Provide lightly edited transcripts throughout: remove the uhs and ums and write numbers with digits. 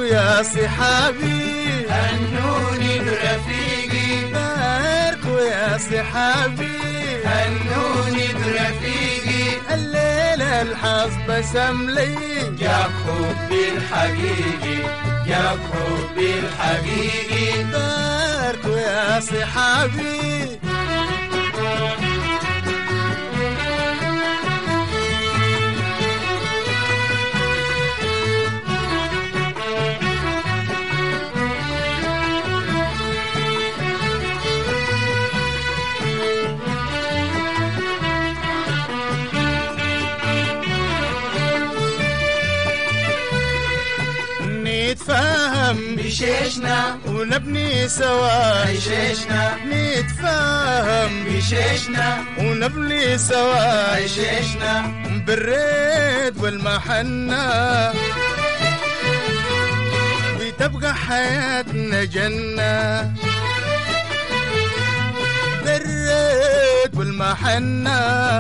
يا صحابي هنوني برفيقي باركوا يا صحابي هنوني برفيقي الليلة الحظ بسم لي جاب حبي الحقيقي جاب حبي الحقيقي باركوا يا صحابي نتفاهم بشيشنا ونبني سوا عيشيشنا نتفاهم بشيشنا ونبني سوا عيشيشنا بالريد والمحنة بتبقى حياتنا جنة بالريد والمحنة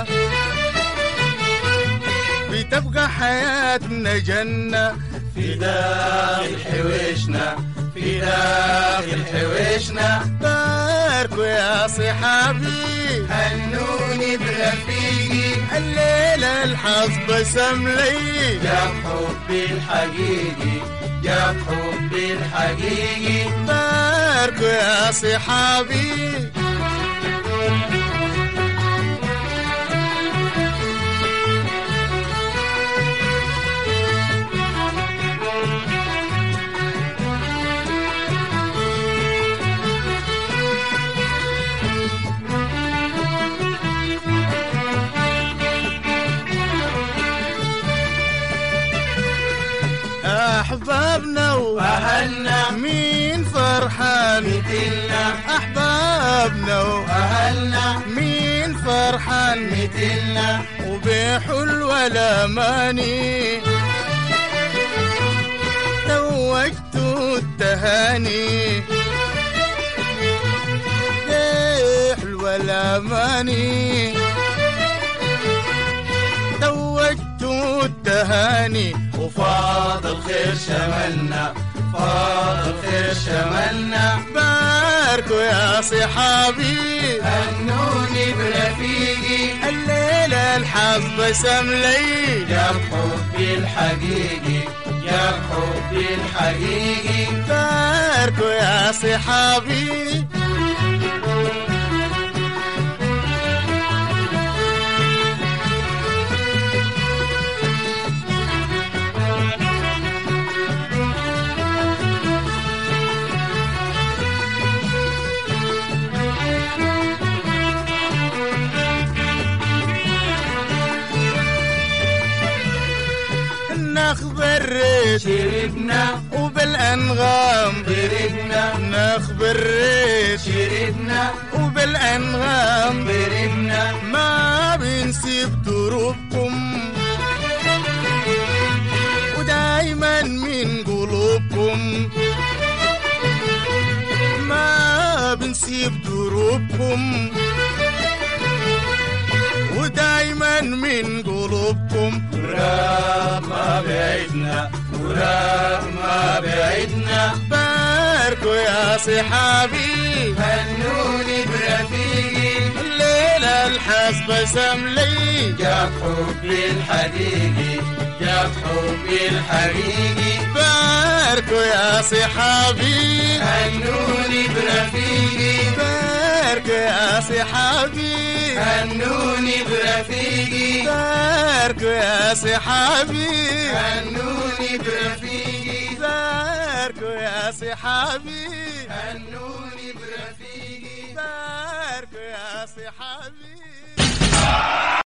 بتبقى حياتنا جنة في داخل حويشنا في داخل حويشنا باركوا يا صحابي هنوني برفيقي الليلة الحظ بسم لي جاب حبي الحقيقي جاب حبي الحقيقي باركوا يا صحابي أحبابنا وأهلنا مين فرحان مثلنا أحبابنا وأهلنا مين فرحان مثلنا وبحلوة الأماني توجت التهاني بحلوة الأماني توجت التهاني وفاض الخير شملنا فاض الخير شملنا باركوا يا صحابي هنوني برفيقي الليلة الحظ بسم لي جاب حبي الحقيقي جاب حبي الحقيقي باركوا يا صحابي نخبر شربنا وبالأنغام بربنا نخبر شربنا وبالأنغام بربنا ما بنسيب دروبكم ودايما من قلوبكم ما بنسيب دروبكم ودايما من قلوبكم وراب ما بعدنا وراب ما بعدنا باركوا يا صحابي هنوني برفيقي الليلة الحظ بسم لي جاب حبي الحقيقي جاب حبي الحقيقي باركوا يا صحابي هنوني برفيقي باركوا يا صحابي هنوني برفيقي باركوا يا صحابي هنوني برفيقي باركوا يا صحابي هنوني برفيقي باركوا يا صحابي